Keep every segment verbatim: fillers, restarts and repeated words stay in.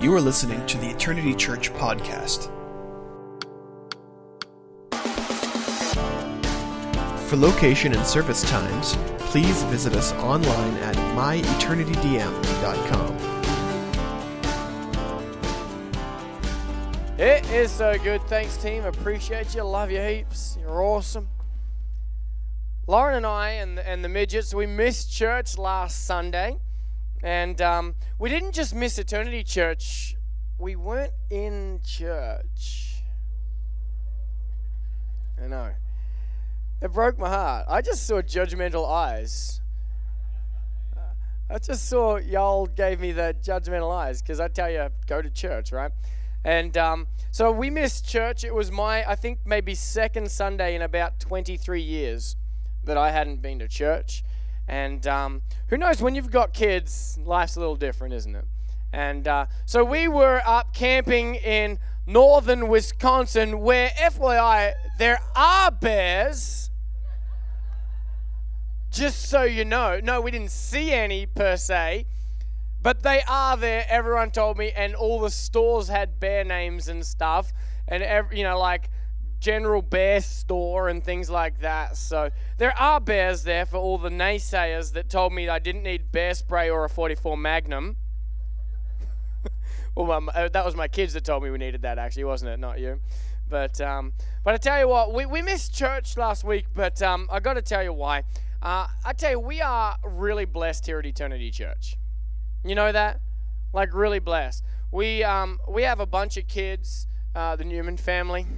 You are listening to the Eternity Church podcast. For location and service times, please visit us online at my eternity d m dot com. It is so good. Thanks, team. Appreciate you. Love you heaps. You're awesome. Lauren and I and the, and the midgets, we missed church last Sunday. And um, we didn't just miss Eternity Church. We weren't in church. I know. It broke my heart. I just saw judgmental eyes. I just saw y'all gave me the judgmental eyes because I tell you, go to church, right? And um, so we missed church. It was my, I think, maybe second Sunday in about twenty-three years that I hadn't been to church. And um, who knows, when you've got kids, life's a little different, isn't it? And uh, so we were up camping in northern Wisconsin where, F Y I, there are bears. Just so you know. No, we didn't see any per se. But they are there, everyone told me, and all the stores had bear names and stuff, and every, you know, like General Bear Store and things like that. So there are bears there for all the naysayers that told me I didn't need bear spray or a forty-four Magnum. Well, um, that was my kids that told me we needed that, actually, wasn't it? Not you. But um, but I tell you what, we, we missed church last week, but um, I got to tell you why. Uh, I tell you, we are really blessed here at Eternity Church. You know that? Like, really blessed. We um we have a bunch of kids, uh, the Newman family,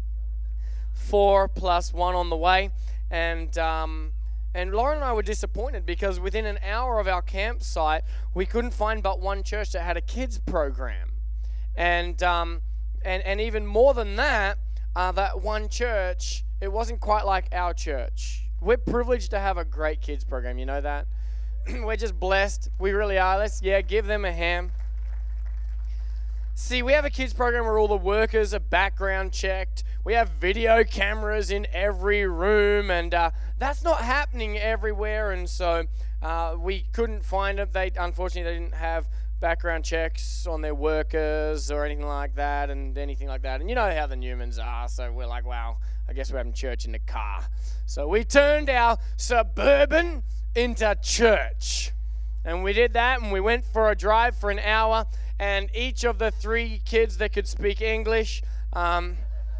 four plus one on the way, and um and Lauren and I were disappointed because within an hour of our campsite, we couldn't find but one church that had a kids program, and um and and even more than that, uh, that one church, it wasn't quite like our church. We're privileged to have a great kids program. You know that? We're just blessed. We really are. Let's, yeah, give them a hand. See, we have a kids program where all the workers are background checked. We have video cameras in every room, and uh, that's not happening everywhere. And so uh, we couldn't find them. They, unfortunately, they didn't have background checks on their workers or anything like that, and anything like that. And you know how the Newmans are. So we're like, wow, I guess we're having church in the car. So we turned our Suburban into church, and we did that, and we went for a drive for an hour, and each of the three kids that could speak English, um,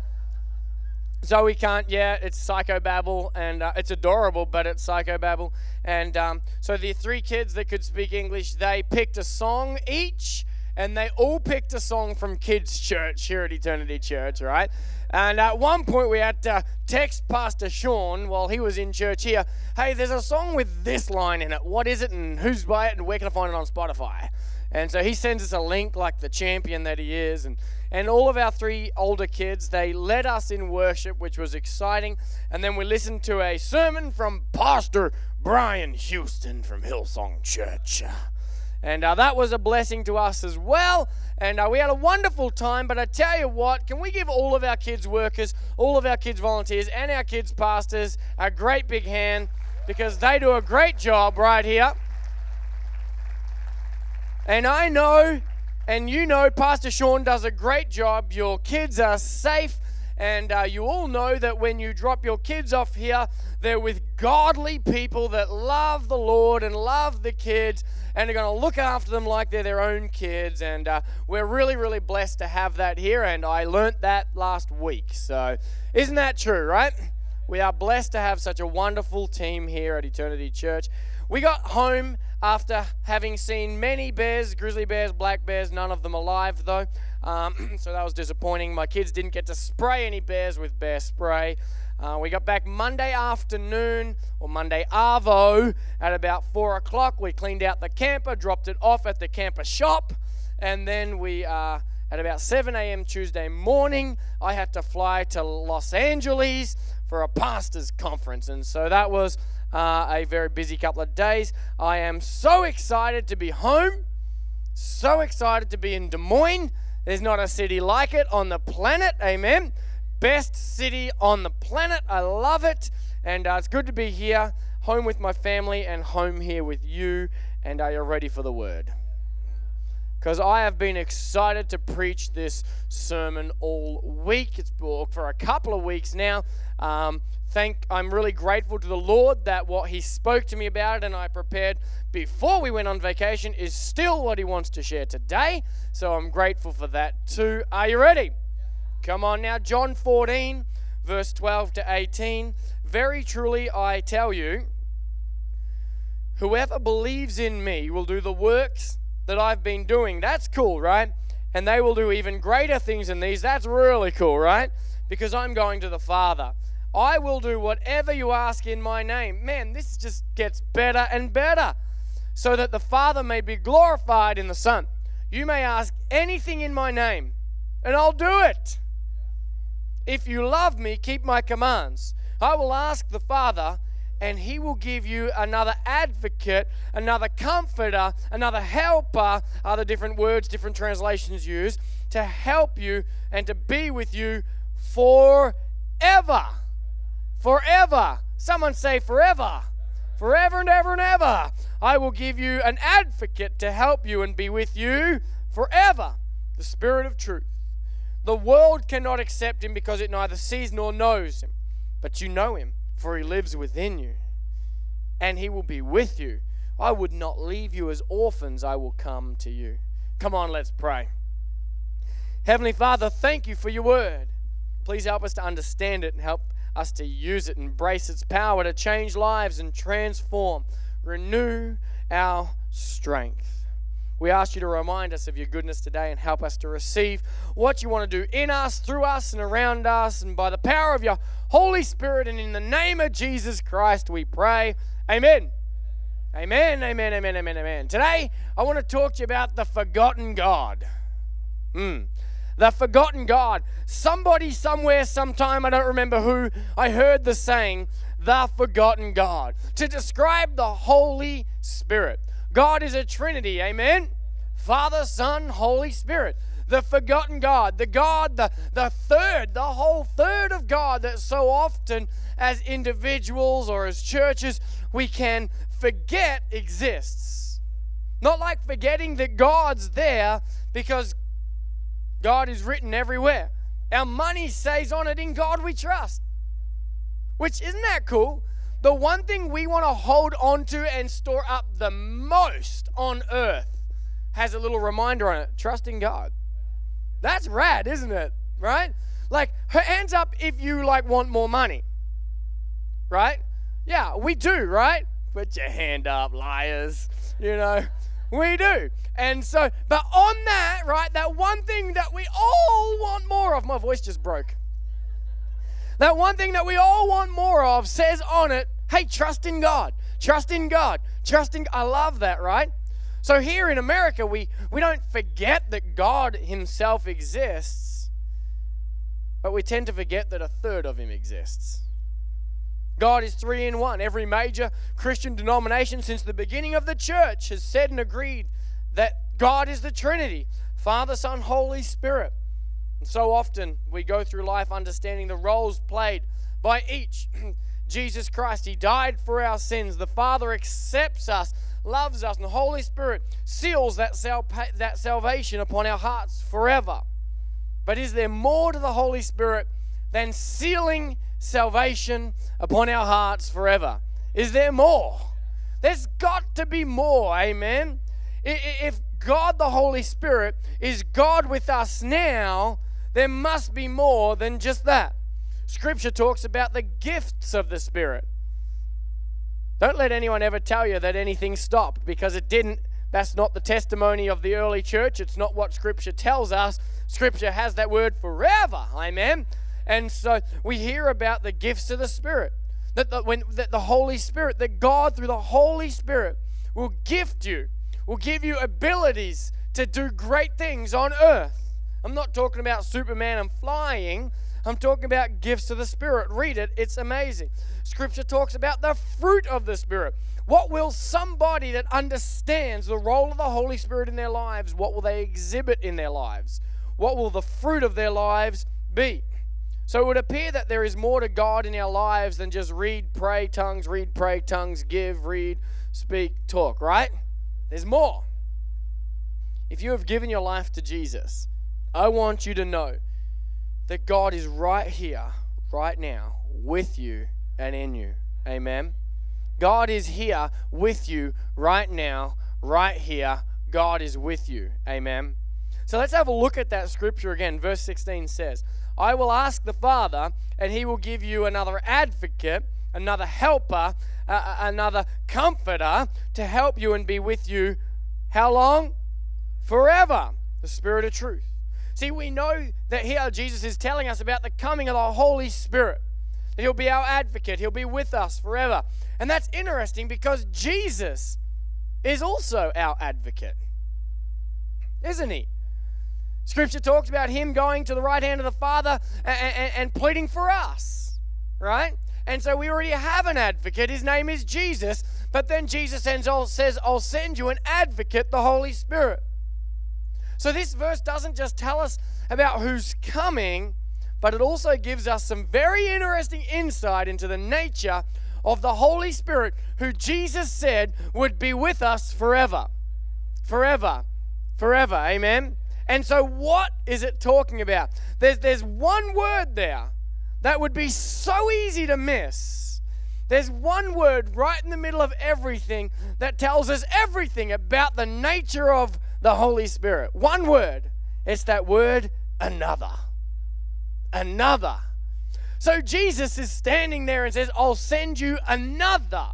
Zoe can't yet, it's psychobabble, and uh, it's adorable, but it's psychobabble, and um, so the three kids that could speak English, they picked a song each, and they all picked a song from kids' church here at Eternity Church, right? And at one point we had to text Pastor Sean while he was in church here, hey, there's a song with this line in it. What is it, and who's by it, and where can I find it on Spotify? And so he sends us a link like the champion that he is. And, and all of our three older kids, they led us in worship, which was exciting. And then we listened to a sermon from Pastor Brian Houston from Hillsong Church. And uh, that was a blessing to us as well. And uh, we had a wonderful time. But I tell you what, can we give all of our kids workers, all of our kids volunteers, and our kids pastors a great big hand, because they do a great job right here. And I know, and you know, Pastor Sean does a great job. Your kids are safe. And uh, you all know that when you drop your kids off here, they're with godly people that love the Lord and love the kids and are going to look after them like they're their own kids. And uh, we're really, really blessed to have that here. And I learnt that last week. So isn't that true, right? We are blessed to have such a wonderful team here at Eternity Church. We got home after having seen many bears, grizzly bears, black bears, none of them alive though. Um, so that was disappointing. My kids didn't get to spray any bears with bear spray. Uh, we got back Monday afternoon, or Monday arvo, at about four o'clock. We cleaned out the camper, dropped it off at the camper shop, and then we, uh, at about seven a.m. Tuesday morning, I had to fly to Los Angeles for a pastor's conference, and so that was uh, a very busy couple of days. I am so excited to be home, so excited to be in Des Moines. There's not a city like it on the planet, amen. Best city on the planet, I love it, and uh, it's good to be here, home with my family and home here with you, and are you ready for the word? because I have been excited to preach this sermon all week. It's for a couple of weeks now. Um, thank, I'm really grateful to the Lord that what He spoke to me about and I prepared before we went on vacation is still what He wants to share today. So I'm grateful for that too. Are you ready? Come on now. John fourteen, verse twelve to eighteen. Very truly I tell you, whoever believes in me will do the works that I've been doing. That's cool, right? And they will do even greater things than these. That's really cool, right? Because I'm going to the Father. I will do whatever you ask in my name. Man, this just gets better and better. So that the Father may be glorified in the Son. You may ask anything in my name, and I'll do it. If you love me, keep my commands. I will ask the Father, and He will give you another advocate, another comforter, another helper, other different words, different translations use, to help you and to be with you forever. Forever. Someone say forever. Forever and ever and ever. I will give you an advocate to help you and be with you forever. The Spirit of truth. The world cannot accept Him because it neither sees nor knows Him. But you know Him, for He lives within you. And He will be with you. I would not leave you as orphans. I will come to you. Come on, let's pray. Heavenly Father, thank you for your word. Please help us to understand it and help us to use it, embrace its power to change lives and transform, renew our strength. We ask you to remind us of your goodness today and help us to receive what you want to do in us, through us, and around us, and by the power of your Holy Spirit, and in the name of Jesus Christ we pray. Amen. Amen, amen, amen, amen, amen. Today, I want to talk to you about the forgotten God. Hmm. The forgotten God. Somebody, somewhere, sometime, I don't remember who, I heard the saying, the forgotten God, to describe the Holy Spirit. God is a Trinity, amen? Father, Son, Holy Spirit. The forgotten God, the God, the, the third, the whole third of God that so often as individuals or as churches we can forget exists. Not like forgetting that God's there, because God is written everywhere. Our money stays on it. In God we trust. Which, isn't that cool? The one thing we want to hold on to and store up the most on earth has a little reminder on it. Trust in God. That's rad, isn't it? Right? Like, her hands up if you like want more money. Right? Yeah, we do, right? Put your hand up, liars. You know, we do. And so, but on that, right, that one thing that we all want more of, my voice just broke. That one thing that we all want more of says on it, hey, trust in God, trust in God, trust in, I love that, right? So here in America, we, we don't forget that God Himself exists, but we tend to forget that a third of Him exists. God is three in one. Every major Christian denomination since the beginning of the church has said and agreed that God is the Trinity, Father, Son, Holy Spirit. And so often we go through life understanding the roles played by each. Jesus Christ, He died for our sins. The Father accepts us, loves us, and the Holy Spirit seals that, sal- that salvation upon our hearts forever. But is there more to the Holy Spirit than sealing salvation upon our hearts forever? Is there more? There's got to be more, amen? If God the Holy Spirit is God with us now, there must be more than just that. Scripture talks about the gifts of the Spirit. Don't let anyone ever tell you that anything stopped, because it didn't. That's not the testimony of the early church. It's not what Scripture tells us. Scripture has that word forever, amen? And so we hear about the gifts of the Spirit, that the, when, that the Holy Spirit, that God through the Holy Spirit will gift you, will give you abilities to do great things on earth. I'm not talking about Superman and flying. I'm talking about gifts of the Spirit. Read it. It's amazing. Scripture talks about the fruit of the Spirit. What will somebody that understands the role of the Holy Spirit in their lives, what will they exhibit in their lives? What will the fruit of their lives be? So it would appear that there is more to God in our lives than just read, pray, tongues, read, pray, tongues, give, read, speak, talk, right? There's more. if you have given your life to Jesus, I want you to know that God is right here, right now, with you and in you. Amen. God is here with you right now, right here. God is with you. Amen. So let's have a look at that scripture again. Verse sixteen says, I will ask the Father, and he will give you another advocate, another helper, uh, another comforter to help you and be with you. How long? Forever. The Spirit of truth. See, we know that here Jesus is telling us about the coming of the Holy Spirit. That he'll be our advocate. He'll be with us forever. And that's interesting because Jesus is also our advocate. Isn't he? Scripture talks about him going to the right hand of the Father and, and, and pleading for us, right? And so we already have an advocate. His name is Jesus. But then Jesus says, I'll send you an advocate, the Holy Spirit. So this verse doesn't just tell us about who's coming, but it also gives us some very interesting insight into the nature of the Holy Spirit, who Jesus said would be with us forever. Forever. Forever. Amen? And so what is it talking about? There's, there's one word there that would be so easy to miss. There's one word right in the middle of everything that tells us everything about the nature of the Holy Spirit. One word. It's that word, another. Another. So Jesus is standing there and says, I'll send you another.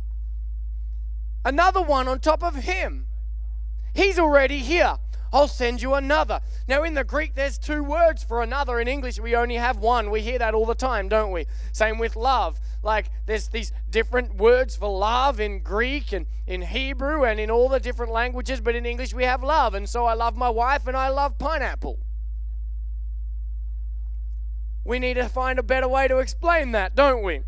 Another one on top of him. He's already here. I'll send you another. Now in the Greek, there's two words for another. In English, we only have one. We hear that all the time, don't we? Same with love. Like there's these different words for love in Greek and in Hebrew and in all the different languages, but in English we have love. And so I love my wife and I love pineapple. We need to find a better way to explain that, don't we?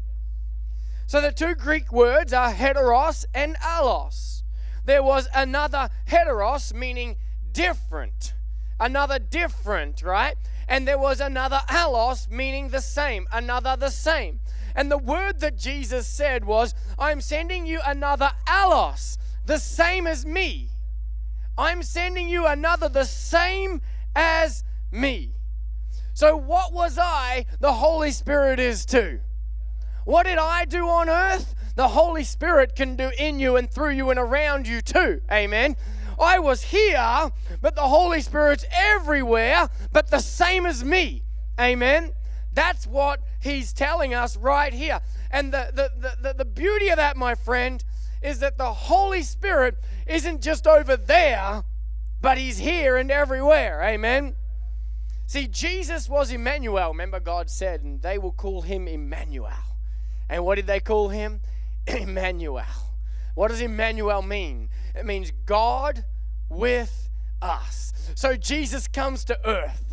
So the two Greek words are heteros and allos. There was another heteros, meaning different. Another different, right? And there was another allos, meaning the same. Another the same. And the word that Jesus said was, I'm sending you another allos, the same as me. I'm sending you another the same as me. So what was I? The Holy Spirit is too. What did I do on earth? The Holy Spirit can do in you and through you and around you too. Amen. I was here, but the Holy Spirit's everywhere, but the same as me. Amen. That's what he's telling us right here. And the, the, the, the beauty of that, my friend, is that the Holy Spirit isn't just over there, but he's here and everywhere. Amen. See, Jesus was Emmanuel. Remember, God said, and they will call him Emmanuel. And what did they call him? Emmanuel. What does Emmanuel mean? It means God with us. So Jesus comes to earth.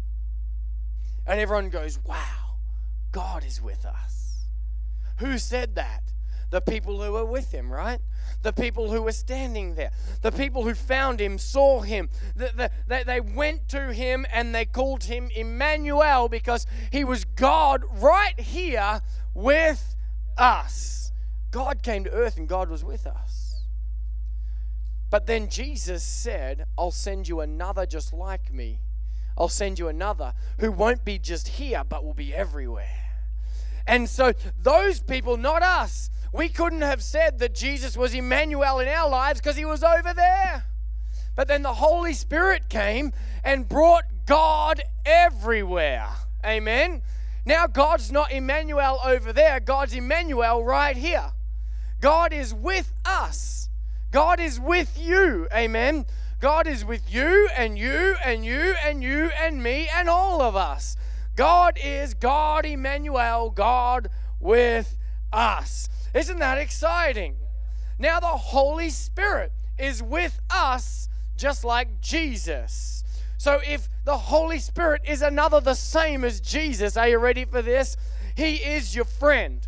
And everyone goes, wow, God is with us. Who said that? The people who were with him, right? The people who were standing there. The people who found him, saw him. The, the, they, they went to him and they called him Emmanuel because he was God right here with us. God came to earth and God was with us. But then Jesus said, I'll send you another just like me. I'll send you another who won't be just here but will be everywhere. And so those people, not us, we couldn't have said that Jesus was Emmanuel in our lives because he was over there. But then the Holy Spirit came and brought God everywhere. Amen. Now God's not Emmanuel over there. God's Emmanuel right here. God is with us. God is with you. Amen. God is with you and you and you and you and me and all of us. God is God Emmanuel, God with us. Isn't that exciting? Now the Holy Spirit is with us just like Jesus. So if the Holy Spirit is another the same as Jesus, are you ready for this? He is your friend.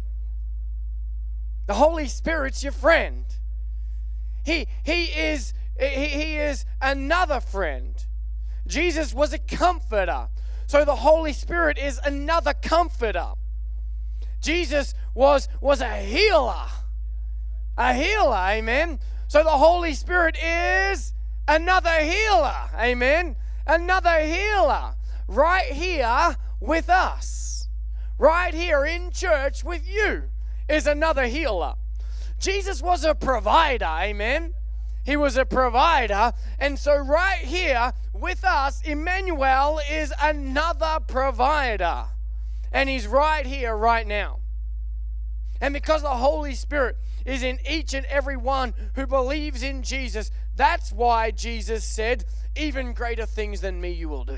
The Holy Spirit's your friend. He, he, is, he, he is another friend. Jesus was a comforter. So the Holy Spirit is another comforter. Jesus was, was a healer. A healer, amen. So the Holy Spirit is another healer. Amen. Another healer right here with us. Right here in church with you is another healer. Jesus was a provider. Amen. He was a provider. And so right here with us, Emmanuel is another provider. And he's right here right now. And because the Holy Spirit is in each and every one who believes in Jesus, that's why Jesus said, even greater things than me you will do.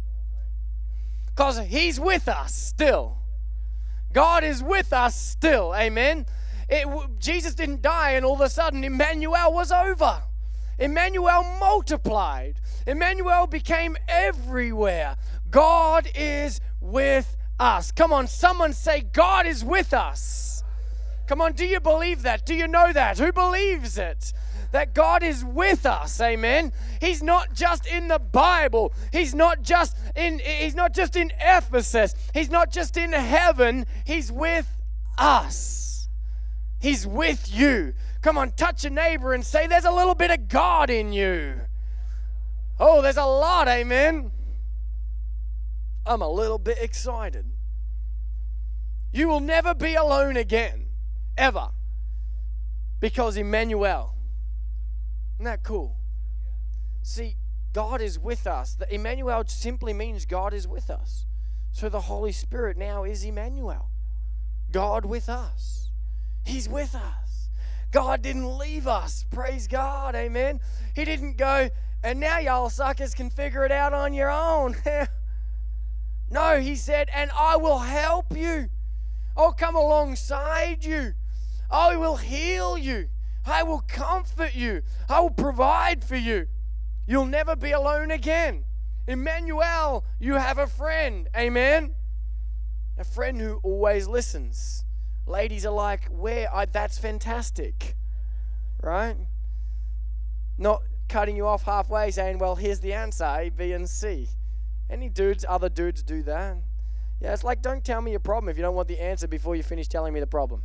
Because he's with us still. God is with us still. Amen. It, Jesus didn't die and all of a sudden Emmanuel was over. Emmanuel multiplied. Emmanuel became everywhere. God is with us. Come on, someone say, God is with us. Come on, do you believe that? Do you know that? Who believes it? That God is with us, amen. He's not just in the Bible. He's not just in he's not just in Ephesus. He's not just in heaven. He's with us. He's with you. Come on, touch a neighbor and say, there's a little bit of God in you. Oh, there's a lot, amen. I'm a little bit excited. You will never be alone again, ever, because Emmanuel. Isn't that cool? See, God is with us. The Emmanuel simply means God is with us. So the Holy Spirit now is Emmanuel. God with us. He's with us. God didn't leave us. Praise God, amen. He didn't go, and now y'all suckers can figure it out on your own. No, he said, and I will help you. I'll come alongside you. I will heal you. I will comfort you. I will provide for you. You'll never be alone again. Emmanuel, you have a friend. Amen? A friend who always listens. Ladies are like, where? I, that's fantastic. Right? Not cutting you off halfway saying, well, here's the answer, A, B, and C. Any dudes, other dudes do that? Yeah, it's like, don't tell me your problem if you don't want the answer before you finish telling me the problem.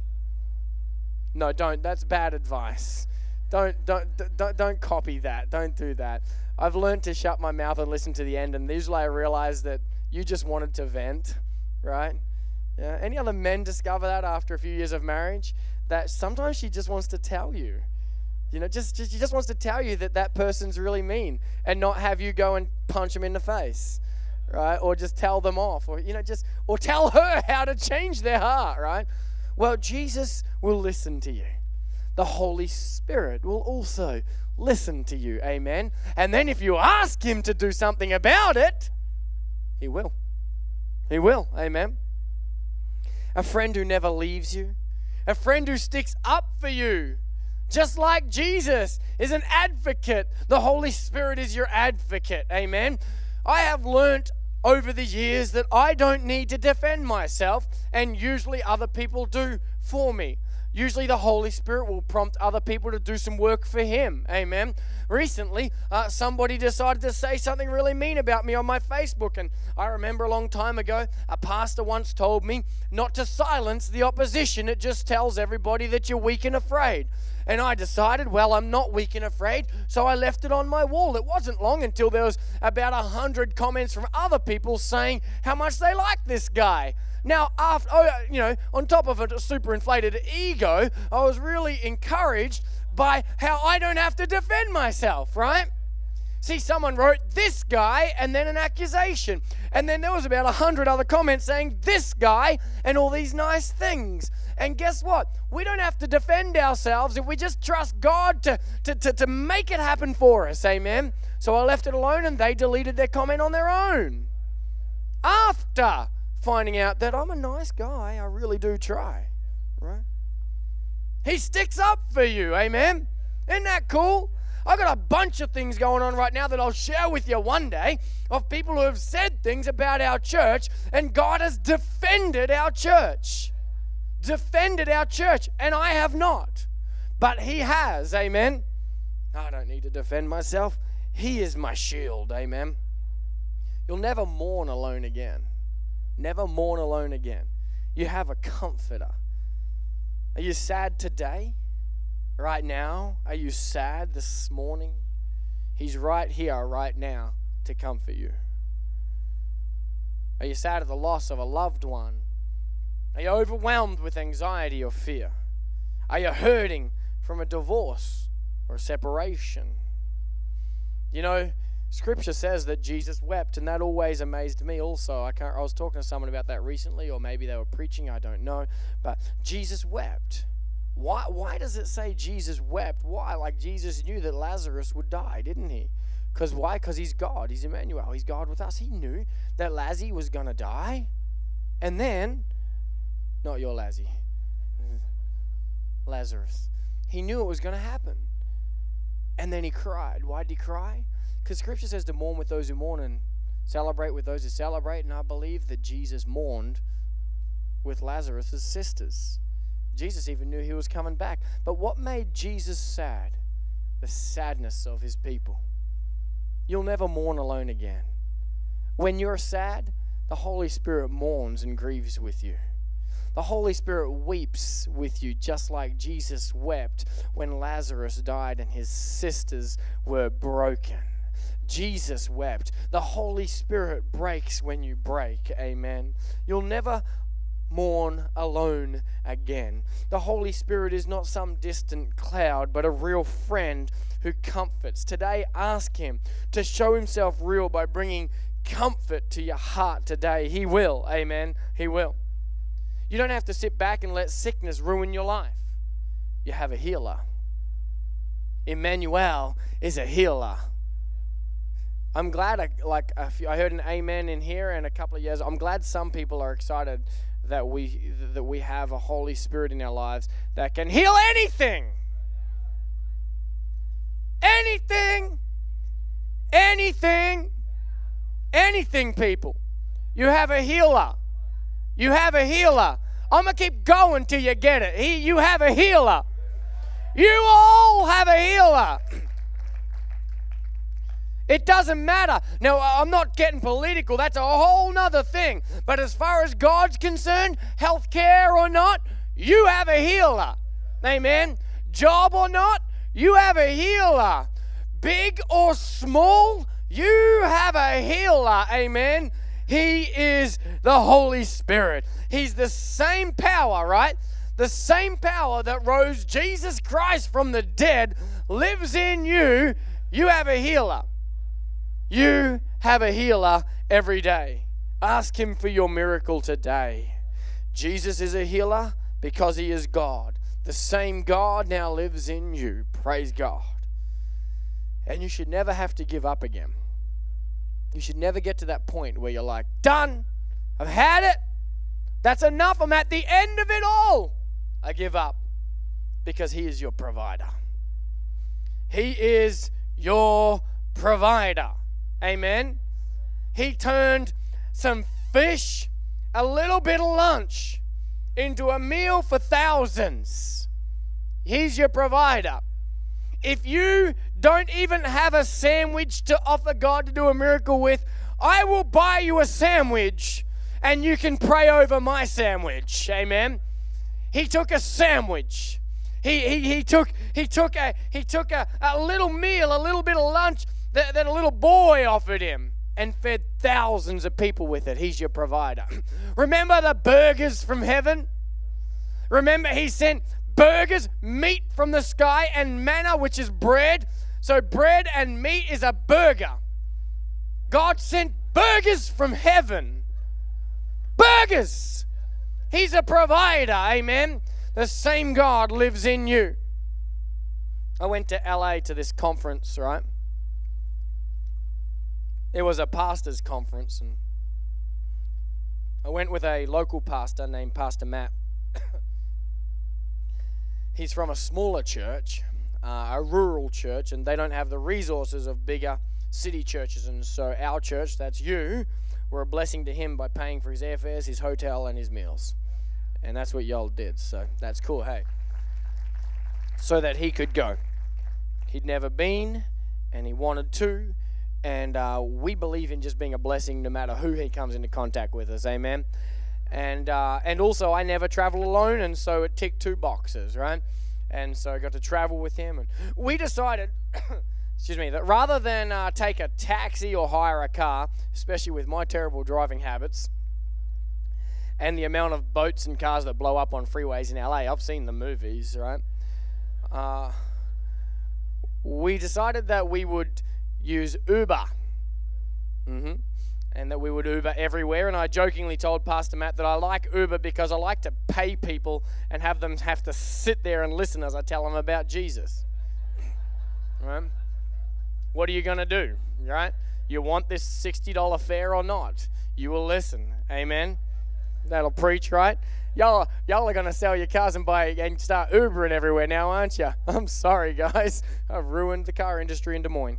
No, don't. That's bad advice. Don't, don't, don't, don't copy that. Don't do that. I've learned to shut my mouth and listen to the end, and usually I realize that you just wanted to vent, right? Yeah. Any other men discover that after a few years of marriage? That sometimes she just wants to tell you. You know, just, just she just wants to tell you that that person's really mean and not have you go and punch them in the face, right? Or just tell them off, or, you know, just, or tell her how to change their heart, right? Well, Jesus will listen to you. The Holy Spirit will also listen to you. Amen. And then if you ask him to do something about it, he will. He will. Amen. A friend who never leaves you. A friend who sticks up for you. Just like Jesus is an advocate. The Holy Spirit is your advocate. Amen. I have learnt over the years that I don't need to defend myself, and usually other people do for me. Usually the Holy Spirit will prompt other people to do some work for him. Amen. Recently, uh, somebody decided to say something really mean about me on my Facebook, and I remember a long time ago, a pastor once told me not to silence the opposition. It just tells everybody that you're weak and afraid. And I decided, well, I'm not weak and afraid, so I left it on my wall. It wasn't long until there was about a hundred comments from other people saying how much they like this guy. Now, after, oh, you know, on top of a super inflated ego, I was really encouraged by how I don't have to defend myself, right? See, someone wrote this guy and then an accusation. And then there was about a hundred other comments saying this guy and all these nice things. And guess what? We don't have to defend ourselves if we just trust God to, to, to, to make it happen for us. Amen? So I left it alone and they deleted their comment on their own. After finding out that I'm a nice guy, I really do try. Right? He sticks up for you. Amen? Isn't that cool? I've got a bunch of things going on right now that I'll share with you one day of people who have said things about our church, and God has defended our church. Defended our church, and I have not. But he has, amen? I don't need to defend myself. He is my shield, amen? You'll never mourn alone again. Never mourn alone again. You have a comforter. Are you sad today? Right now? Are you sad this morning? He's right here, right now, to comfort you. Are you sad at the loss of a loved one? Are you overwhelmed with anxiety or fear? Are you hurting from a divorce or a separation? You know, Scripture says that Jesus wept, and that always amazed me also. I can't, I was talking to someone about that recently, or maybe they were preaching, I don't know. But Jesus wept. Why, why does it say Jesus wept? Why? Like Jesus knew that Lazarus would die, didn't he? Because why? Because he's God. He's Emmanuel. He's God with us. He knew that Lazzy was going to die. And then, not your Lazzy, Lazarus. He knew it was going to happen. And then he cried. Why did he cry? Because Scripture says to mourn with those who mourn and celebrate with those who celebrate. And I believe that Jesus mourned with Lazarus' sisters. Jesus even knew he was coming back. But what made Jesus sad? The sadness of his people. You'll never mourn alone again. When you're sad, the Holy Spirit mourns and grieves with you. The Holy Spirit weeps with you, just like Jesus wept when Lazarus died and his sisters were broken. Jesus wept. The Holy Spirit breaks when you break. Amen. You'll never mourn alone again. The Holy Spirit is not some distant cloud, but a real friend who comforts. Today, ask him to show himself real by bringing comfort to your heart today. He will. Amen. He will. You don't have to sit back and let sickness ruin your life. You have a healer. Emmanuel is a healer. I'm glad, I, like, a few, I heard an amen in here and a couple of years. I'm glad some people are excited that we that we have a Holy Spirit in our lives that can heal anything. Anything. Anything. Anything, people. You have a healer. You have a healer. I'm going to keep going till you get it. He, you have a healer. You all have a healer. It doesn't matter. Now, I'm not getting political. That's a whole nother thing. But as far as God's concerned, health care or not, you have a healer. Amen. Job or not, you have a healer. Big or small, you have a healer. Amen. He is the Holy Spirit. He's the same power, right? The same power that rose Jesus Christ from the dead lives in you. You have a healer. You have a healer every day. Ask him for your miracle today. Jesus is a healer because he is God. The same God now lives in you. Praise God. And you should never have to give up again. You should never get to that point where you're like, done. I've had it. That's enough. I'm at the end of it all. I give up because he is your provider. He is your provider. Amen. He turned some fish, a little bit of lunch, into a meal for thousands. He's your provider. If you don't even have a sandwich to offer God to do a miracle with, I will buy you a sandwich and you can pray over my sandwich. Amen. He took a sandwich. He he he took he took a he took a, a little meal, a little bit of lunch that, that a little boy offered him and fed thousands of people with it. He's your provider. Remember the burgers from heaven? Remember he sent burgers, meat from the sky, and manna, which is bread. So bread and meat is a burger. God sent burgers from heaven. Burgers. He's a provider. Amen. The same God lives in you. I went to L A to this conference, right? It was a pastor's conference, and I went with a local pastor named Pastor Matt. He's from a smaller church, uh, a rural church, and they don't have the resources of bigger city churches. And so our church, that's you, we're a blessing to him by paying for his airfares, his hotel, and his meals. And that's what y'all did, so that's cool, hey. So that he could go. He'd never been, and he wanted to, and uh, we believe in just being a blessing no matter who he comes into contact with us, amen? And uh, and also, I never travel alone, and so it ticked two boxes, right? And so I got to travel with him, and we decided, excuse me, that rather than uh, take a taxi or hire a car, especially with my terrible driving habits and the amount of boats and cars that blow up on freeways in L A, I've seen the movies, right? Uh, we decided that we would use Uber. Mm-hmm. And that we would Uber everywhere. And I jokingly told Pastor Matt that I like Uber because I like to pay people and have them have to sit there and listen as I tell them about Jesus. Right? What are you going to do? Right? You want this sixty dollars fare or not? You will listen. Amen? That'll preach, right? Y'all, y'all are going to sell your cars and buy and start Ubering everywhere now, aren't you? I'm sorry, guys. I've ruined the car industry in Des Moines.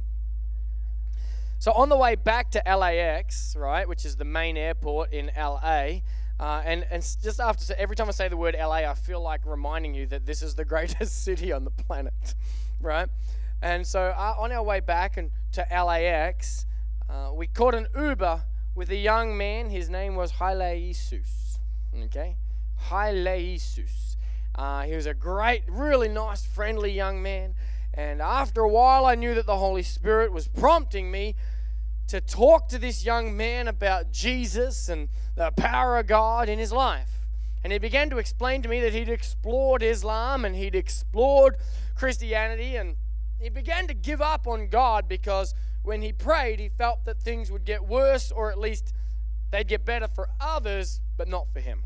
So on the way back to L A X, right, which is the main airport in L A, uh, and, and just after, every time I say the word L A, I feel like reminding you that this is the greatest city on the planet, right? And so uh, on our way back and to L A X, uh, we caught an Uber with a young man. His name was Haile Jesus, okay? Haile Jesus. Uh, he was a great, really nice, friendly young man. And after a while, I knew that the Holy Spirit was prompting me to talk to this young man about Jesus and the power of God in his life. And he began to explain to me that he'd explored Islam and he'd explored Christianity, and he began to give up on God because when he prayed, he felt that things would get worse, or at least they'd get better for others, but not for him.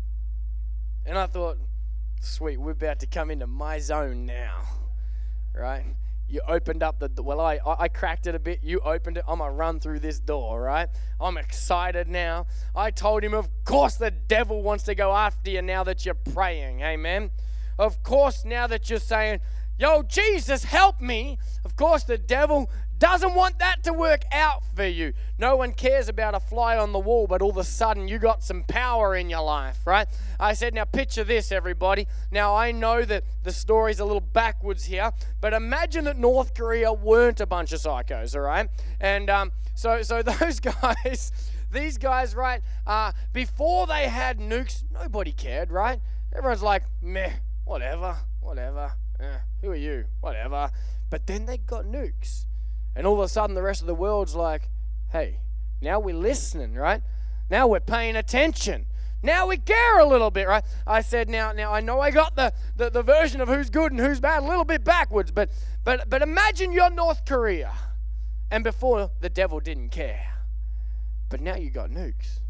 And I thought, sweet, we're about to come into my zone now. Right? You opened up the, well, I, I cracked it a bit. You opened it. I'm going to run through this door, right? I'm excited now. I told him, of course the devil wants to go after you now that you're praying. Amen? Of course, now that you're saying, yo, Jesus, help me. Of course, the devil doesn't want that to work out for you. No one cares about a fly on the wall, but all of a sudden you got some power in your life, right? I said, now picture this, everybody. Now, I know that the story's a little backwards here, but imagine that North Korea weren't a bunch of psychos, all right? And um, so, so those guys, these guys, right, uh, before they had nukes, nobody cared, right? Everyone's like, meh, whatever, whatever. Eh, who are you? Whatever. But then they got nukes. And all of a sudden, the rest of the world's like, hey, now we're listening, right? Now we're paying attention. Now we care a little bit, right? I said, now, now I know I got the, the, the version of who's good and who's bad a little bit backwards, but, but, but imagine you're North Korea. And before, the devil didn't care. But now you got nukes.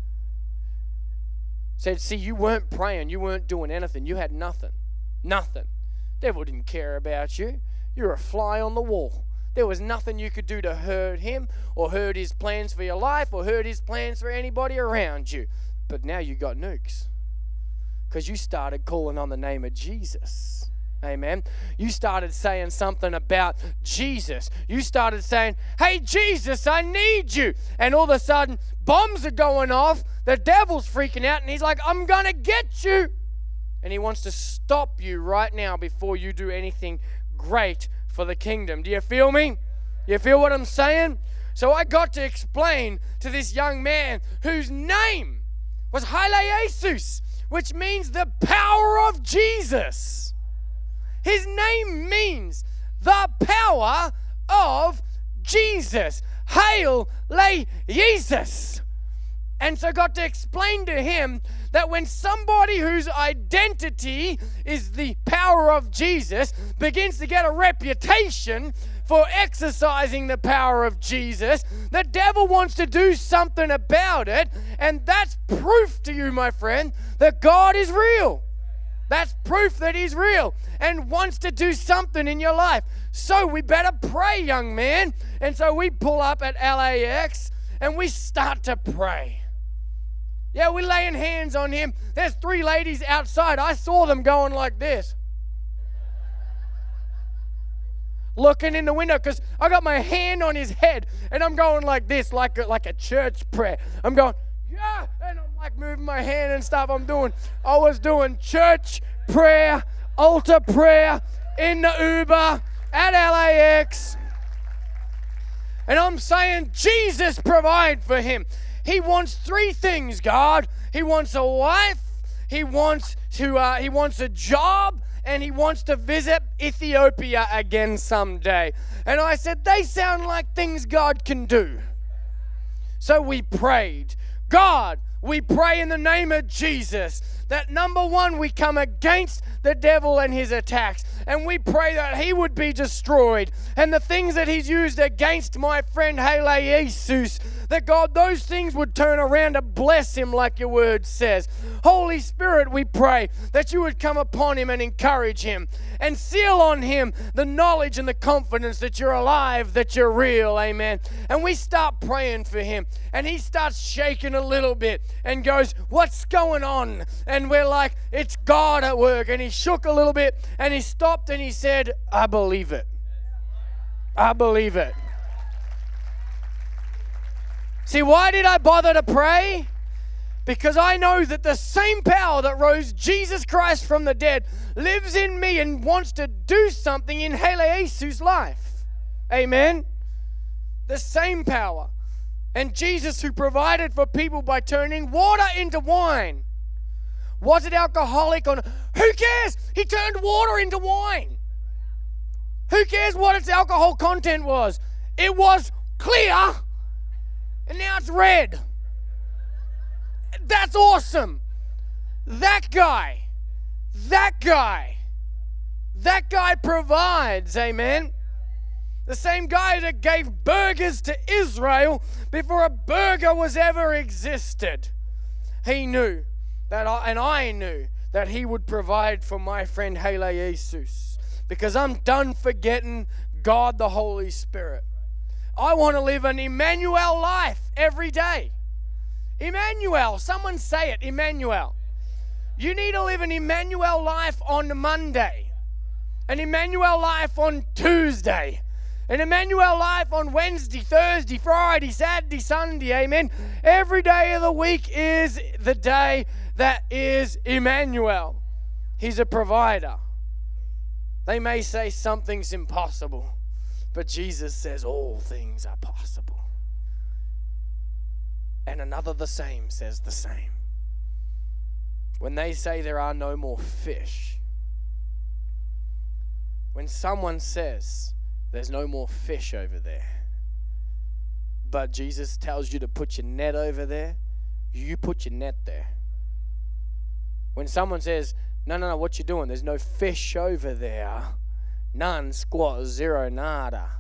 Said, see, you weren't praying. You weren't doing anything. You had nothing. Nothing. Devil didn't care about you. You're a fly on the wall. There was nothing you could do to hurt him or hurt his plans for your life or hurt his plans for anybody around you. But now you got nukes because you started calling on the name of Jesus. Amen. You started saying something about Jesus. You started saying, hey, Jesus, I need you. And all of a sudden, bombs are going off. The devil's freaking out, and he's like, I'm going to get you. And he wants to stop you right now before you do anything great for the kingdom. Do you feel me? You feel what I'm saying? So I got to explain to this young man whose name was Haile Jesus, which means the power of Jesus. His name means the power of Jesus. Hail Le Jesus. And so I got to explain to him that when somebody whose identity is the power of Jesus begins to get a reputation for exercising the power of Jesus, the devil wants to do something about it. And that's proof to you, my friend, that God is real. That's proof that he's real and wants to do something in your life. So we better pray, young man. And so we pull up at L A X and we start to pray. Yeah, we're laying hands on him. There's three ladies outside. I saw them going like this. Looking in the window because I got my hand on his head and I'm going like this, like a, like a church prayer. I'm going, yeah, and I'm like moving my hand and stuff. I'm doing, I was doing church prayer, altar prayer in the Uber at L A X. And I'm saying, Jesus, provide for him. He wants three things, God. He wants a wife, he wants to, uh, he wants a job, and he wants to visit Ethiopia again someday. And I said, they sound like things God can do. So we prayed, God, we pray in the name of Jesus that number one, we come against the devil and his attacks, and we pray that he would be destroyed, and the things that he's used against my friend Haile Jesus, that God, those things would turn around to bless him like your word says. Holy Spirit, we pray that you would come upon him and encourage him and seal on him the knowledge and the confidence that you're alive, that you're real, amen. And we start praying for him, and he starts shaking a little bit and goes, what's going on? And we're like, it's God at work. And he shook a little bit, and he stopped and he said, I believe it. I believe it. See, why did I bother to pray? Because I know that the same power that rose Jesus Christ from the dead lives in me and wants to do something in Haile Jesus' life. Amen? The same power. And Jesus, who provided for people by turning water into wine. Was it alcoholic or not? Who cares? He turned water into wine. Who cares what its alcohol content was? It was clear, and now it's red. That's awesome. That guy, that guy, that guy provides, amen. The same guy that gave burgers to Israel before a burger was ever existed. He knew that, I, and I knew that he would provide for my friend Haile Jesus, because I'm done forgetting God the Holy Spirit. I want to live an Emmanuel life every day. Emmanuel, someone say it, Emmanuel. You need to live an Emmanuel life on Monday, an Emmanuel life on Tuesday, an Emmanuel life on Wednesday, Thursday, Friday, Saturday, Sunday, amen. Every day of the week is the day that is Emmanuel. He's a provider. They may say something's impossible, but Jesus says all things are possible. And another the same says the same. When they say there are no more fish, when someone says there's no more fish over there, but Jesus tells you to put your net over there, you put your net there. When someone says, no, no, no, what you doing? There's no fish over there. None, squat, zero, nada.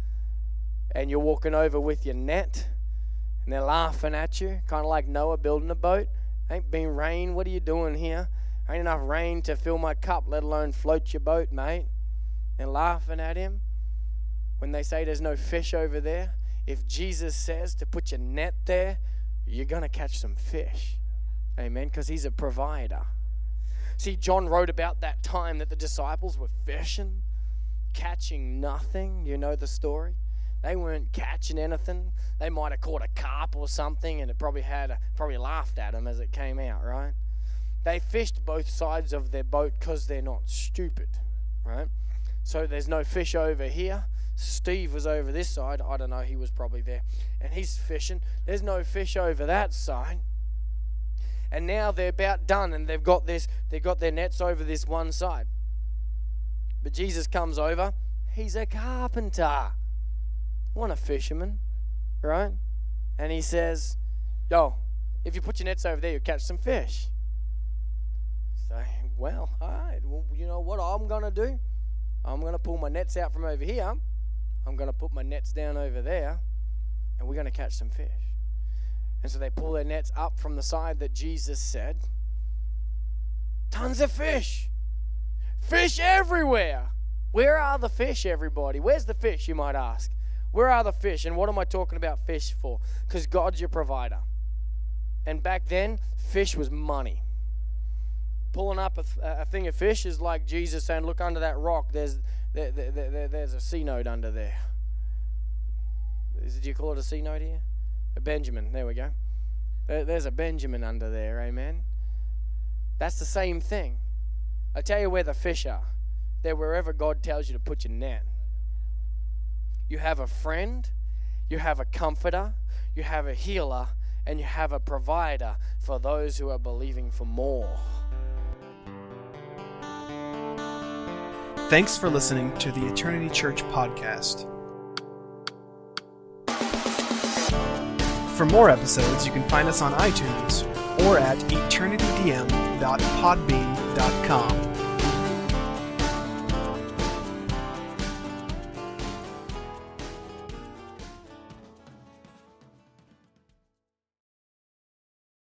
And you're walking over with your net, and they're laughing at you, kind of like Noah building a boat. Ain't been rain. What are you doing here? Ain't enough rain to fill my cup, let alone float your boat, mate. And laughing at him. When they say there's no fish over there, if Jesus says to put your net there, you're going to catch some fish. Amen, because he's a provider. See, John wrote about that time that the disciples were fishing, catching nothing. You know the story. They weren't catching anything. They might have caught a carp or something, and it probably had a, probably laughed at them as it came out, right? They fished both sides of their boat because they're not stupid, right? So there's no fish over here. Steve was over this side. I don't know, he was probably there. And he's fishing. There's no fish over that side. And now they're about done, and they've got this, they've got their nets over this one side. But Jesus comes over. He's a carpenter. One a fisherman, right? And he says, yo, if you put your nets over there, you'll catch some fish. So, well, all right. Well, you know what I'm going to do? I'm going to pull my nets out from over here. I'm going to put my nets down over there, and we're going to catch some fish. And so they pull their nets up from the side that Jesus said. Tons of fish. Fish everywhere. Where are the fish, everybody? Where's the fish, you might ask? Where are the fish? And what am I talking about fish for? Because God's your provider. And back then, fish was money. Pulling up a, a thing of fish is like Jesus saying, look under that rock. There's there, there, there, there's a C note under there. Did you call it a C note here? A Benjamin. There we go. There, there's a Benjamin under there. Amen. That's the same thing. I tell you where the fish are. They're wherever God tells you to put your net. You have a friend, you have a comforter, you have a healer, and you have a provider for those who are believing for more. Thanks for listening to the Eternity Church podcast. For more episodes, you can find us on iTunes or at eternity d m dot podbean dot com.